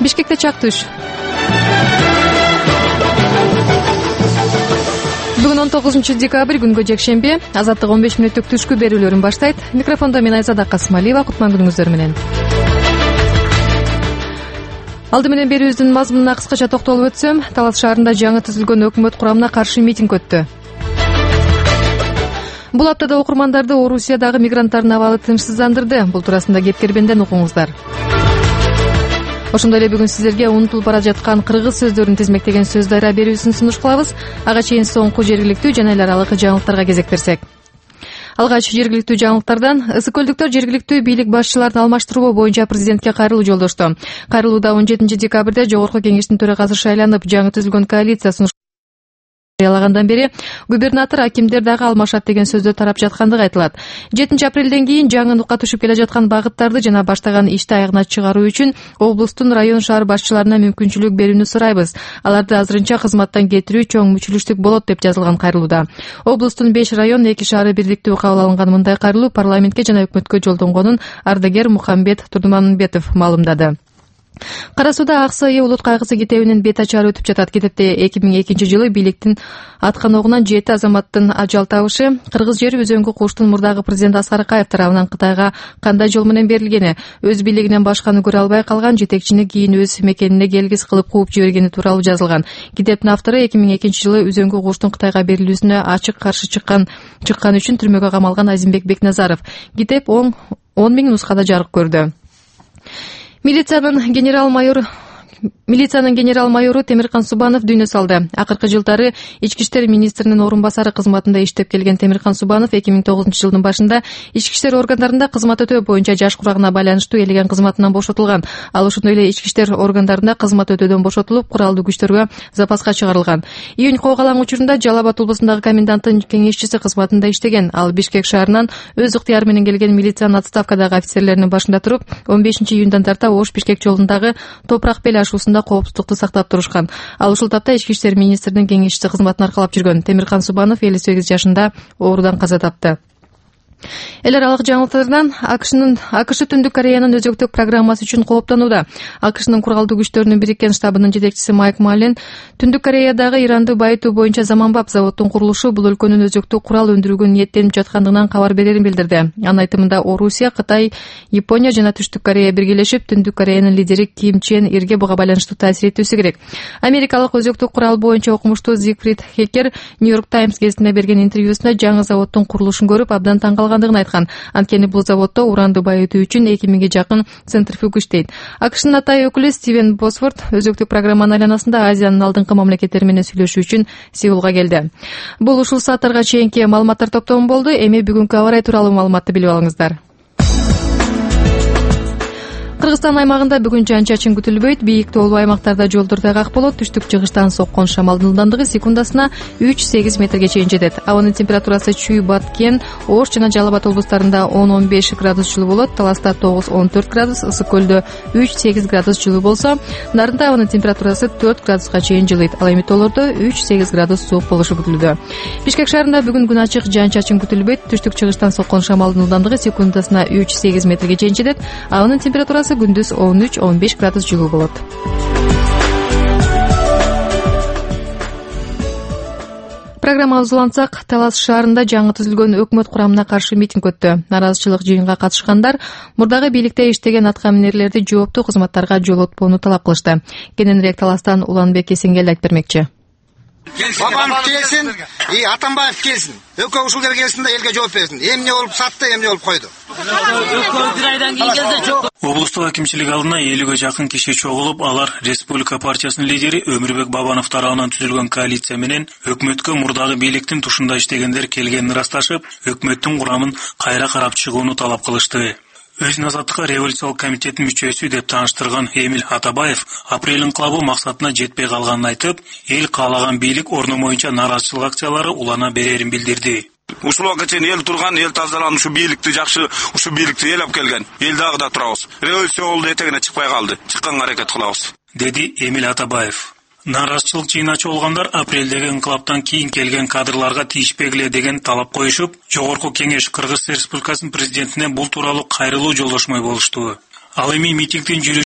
Бишкекте чактыш. Бүгүн 19-декабрь күнгө жекшемби. Азаттык 15 мүнөттүк түшкү берүүлөрүн баштайт. Микрофондо мен Айзада Касымалиева. Кутман күнүңүздөр менен. Алды менен берүүбүздүн мазмунуна кыскача токтолуп өтсөм, Талас шаарында жаңы түзүлгөн өкмөт курамына каршы митинг өттү. Бул аптада окурмандарды Орусиядагы мигранттардын абалы тынчсыздандырды. Бул туурасында кепкербенден угуңуздар. Ошондой эле бүгүн сиздерге унутулуп бара жаткан кыргыз сөздөрүн тизмектеген сөз дайра берүүсүн сунуш кылабыз. Ага чейин соңку жергиликтүү жана эл аралык жаңылыктарга кезек берсек. Алгач жергиликтүү жаңылыктардан ысык көлдүктөр жергиликтүү бийлик башчыларын алмаштыруу боюнча президентке кайрылуу жолдошту. Кайрылууда 17-декабрда Жогорку Кеңештин төрагасы шайланып, жаңы түзүлгөн коалиция жарыялагандан бери губернатор, акимдер дагы алмашат деген сөздө тарап жаткандыгы айтылат. 7 апрелден кийин жаңы нукка түшүп келе жаткан багыттарды жана баштаган ишти аягына чыгаруу үчүн облустун, район, шаар башчыларына мүмкүнчүлүк берүүнү сурайбыз. Аларды азырынча кызматтан кетирүү чоң мүчүлүштүк болот деп жазылган кайрылууда. Облустун 5 район, 2 шаары бирликтүү кабыл алынган мындай кайрылуу парламентке жана өкмөткө жолдонгонун ардагер Мухамбет Турдуманбетов маалымдады. Кара сууда ак сайы улут кайгысы китебинин бет ачары өтүп жатат. Китепте 2002-жылы бийликтин аткан огунан 7 азаматтын ажал табышы, кыргыз жери өзөңгү куштун мурдагы президент Аскар Акаев тарабынан Кытайга кандай жол менен берилгени, өз бийлигинен башканы көрө албай калган жетекчини кийин өз мекенине келгис кылып кууп жибергени тууралуу жазылган. Китептин автору 2002-жылы өзөңгү куштун Кытайга берилүүсүнө ачык каршы чыккан үчүн түрмөгө камалган Азимбек Бекназаров. Китеп 10 миң нускада жарык көрдү. Милициянын генерал-майору Темиркан Субанов дүйнө салды. Акыркы жылдары ички иштер министринин орун басары кызматында иштеп келген Темиркан Субанов 2009-жылдын башында ички иштер органдарында кызмат өтөө боюнча жаш курагына байланыштуу элеген кызматынан бошотулган. Ал ошондой эле ички иштер органдарында кызмат өтөөдөн бошотулуп, куралдуу күчтөргө запаска чыгарылган. Июнь коогалаң учурунда Жалал Абад облусундагы коменданттын кеңешчиси кызматында иштеген. Ал Бишкек шаарынан өз ыктыяры менен келген милициянын отставкадагы офицерлеринин башында туруп, 15-июньдан тарта Ош-Бишкек жолундагы Топурак Бел ашуусунда коопсуздукту сактап турушкан. Ал ушул тапта ички иштер министринин кеңешчиси кызматын аркалап жүргөн. Темиркан Субанов 58 жашында оорудан каза тапты. Эл аралык жаңылыктардан АКШ Түндүк Кореянын өзөктүк программасы үчүн кооптонууда. АКШнын куралдуу күчтөрүнүн бириккен штабынын жетекчиси Майк Маллен Түндүк Кореядагы Иранды байытуу боюнча заманбап заводдун курулушу бул өлкөнүн өзөктүк курал өндүрүүгө ниеттенип жаткандыгынан кабар берерин билдирди. Анын айтымында Орусия, Кытай, Япония жана Түштүк Корея биргелешип Түндүк Кореянын лидери Ким Чен Ирге буга байланыштуу таасир этүүсү керек. Америкалык өзөктүк курал боюнча окумуштуу Зигфрид Хекер Нью-Йорк Таймс гезитине берген интервьюсунда жаңы заводдун курулушун көрүп абдан таң калгандыгын айткан. Анткени бул заводдо уранды байытуу үчүн 2000ге жакын центрифуг иштейт. АКШнын атай өкүлү Стивен Босфорд өзөктүк программанын айланасында Азиянын алдыңкы мамлекеттери менен сүйлөшүү үчүн Сеулга келди. Бул ушул сааттарга чейинки маалыматтар топтому болду. Эми бүгүнкү аба ырайы тууралуу маалыматты билип алыңыздар. Кыргызстан аймагында бүгүн жан-чачын күтүлбөйт. Бийик тоолуу аймактарда жолдор тайгак болот. Түштүк-чыгыштан соккон шамалдын ылдамдыгы секундасына 3-8 метрге чейин жетет. Абанын температурасы Чүй, Баткен, Ош жана Жалал Абад облустарында 10-15 градус жылуу болот. Таласта 9-14 градус, Ысык көлдө 3-8 градус жылуу болсо, Нарында абанын температурасы 4 градуска чейин жылыйт. Ал эми тоолордо 3-8 градус суук болушу күтүлүүдө. Бишкек шаарында бүгүн күн ачык, жан-чачын күтүлбөйт. Түштүк-чыгыштан соккон шамалдын ылдамдыгы секундасына 3-8 метрге чейин жетет. Абанын температурасы күндүз 13-15 градус жылуу болот. Программабызды улантсак, Талас шаарында жаңы түзүлгөн өкмөт курамына каршы митинг өттү. Наразычылык жыйынга катышкандар мурдагы бийликте иштеген аткаминерлерди жооптуу кызматтарга жолотпоону талап кылышты. Кененирээк Таластан Уланбек Эсенгел айтып бермекчи. Бабамов келсин, Атамбаев келсин. Экөө ушулдар келсин да элге жооп берсин. Эмне болуп сатты, эмне болуп койду. Облустук акимчилик алдына 50ге жакын киши чогулуп, алар Республика партиясынын лидери Өмүрбек Бабанов тарабынан түзүлгөн коалиция менен өкмөткө мурдагы бийликтин тушунда иштегендер келгенин ырасташып, өкмөттүн курамын кайра карап чыгууну талап кылышты. Өзүн Азаттыкка революциялык комитеттин мүчөсү деп тааныштырган Эмил Атабаев апрель инкылабы максатына жетпей калганын айтып, эл каалаган бийлик орну боюнча наразычылык акциялары улана берерин билдирди. Ушул убакка чейин эл турган, эл тазаланган, ушу бийликти жакшы, ушу бийликти эл алып келген. Эл дагы да турабыз. Революция болду, этегине чыкпай калды. Чыкканга аракет кылабыз, деди Эмил Атабаев. Наразычылык жыйыначы болгондар апрелдеги инкылаптан кийин келген кадрларга тийишпегиле деген талап коюшуп, Жогорку Кеңеш Кыргыз Республикасынын президентине бул тууралуу кайрылуу жолдошмой болушту. Ал эми митингдин